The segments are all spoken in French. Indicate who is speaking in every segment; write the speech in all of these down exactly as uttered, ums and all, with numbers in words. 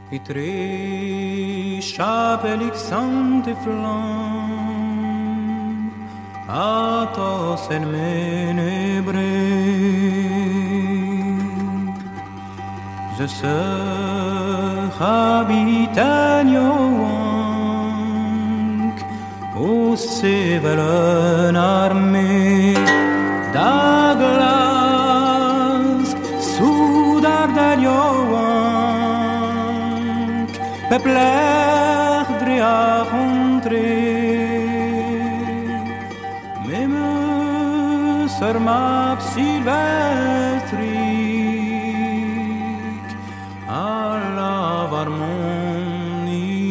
Speaker 1: Itre chapelixante flamme atos en menebre je se habitagnoank o sevelen armée d'aglas soudar d'agnoank pepler dria rentrée même sur ma sylvestrik alla var mon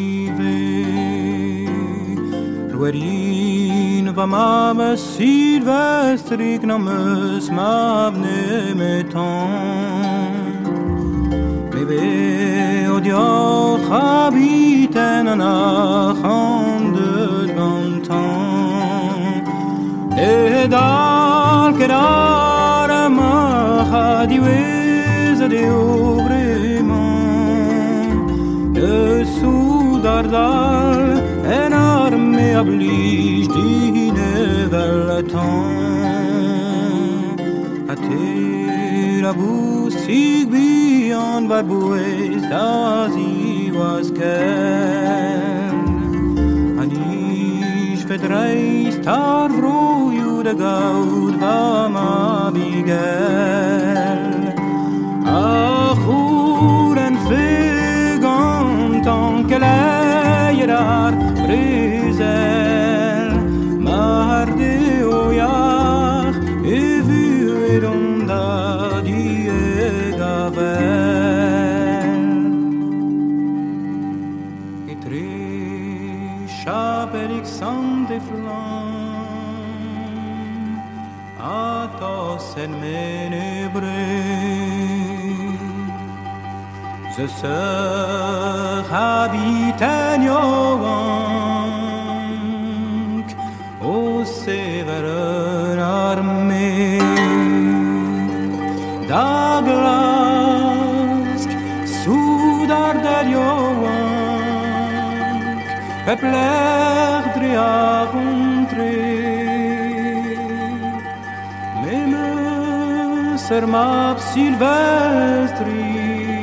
Speaker 1: ive ruerin va ma sylvestrik namus mavne meton bebe odio habiten na khande gantan et dal kerar ma hadiwez de obrement de soudardal en arme oblige dine velletan atir abu sigbian barbues dazi was ken anish vedreis tar vroju de gaud va ma bigel achuren fegantan keleyerar brizel marde oyach evueronda diegavel itre chapelixante flamme atos en menebre je se habitagnoank o severen armée d'aglask soudar d'agnoank pepler dria rentrée même sur ma sylvestrik